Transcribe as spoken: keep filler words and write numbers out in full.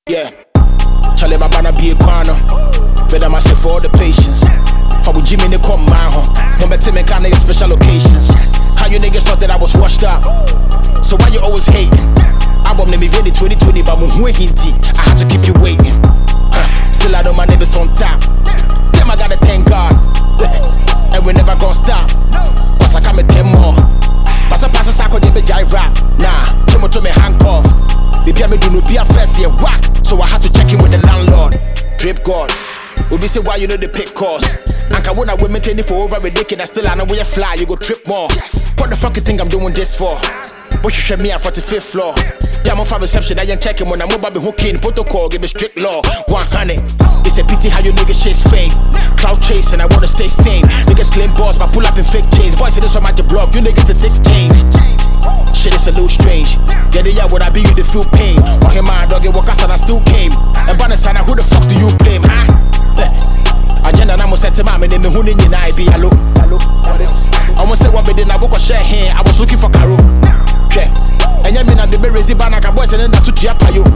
Yeah, Charlie my banner be a corner. Better myself for all the patience. For with Jimmy, they come my home. Mom, better me kind of special occasions. How you niggas thought that I was washed up? So why you always hating? I want me in twenty twenty, but I'm hinty. I had to keep you waiting. Uh, still, I know my name is on top. Damn, I gotta thank God. And we never gonna stop. Cause I come with ten more. Pass a pass a sack of the jive rap. Nah, Jimmy to me handcuff. Baby, I me do no be a first year whack. So I had to check in with the landlord. Drip God. We be say why you know the pick course. And can when I women take it for over ridiculous. Still I know where you fly, you go trip more. What the fuck you think I'm doing this for? But you should me at forty-fifth floor. Yeah, I'm on five reception, I ain't checking when I'm about to hook in. Protocol, give me strict law. one hundred. It's a pity how you niggas chase fame. Cloud chasing, I wanna stay sane. Niggas claim boss, but pull up in fake chains. Boys say this on my blog, you niggas to take change. Shit is a little strange. Yeah, they yeah, when I be you, they feel pain. Walking my dog, it walk us and I still came. And by the sign, who the fuck do you blame, huh? Agenda, I'm set to my man, and who didn't I be hello? I want to say what we did, I walk a share here. I was looking for Caro. Okay. And you mean I'm the crazy banana boys and then that's what you have.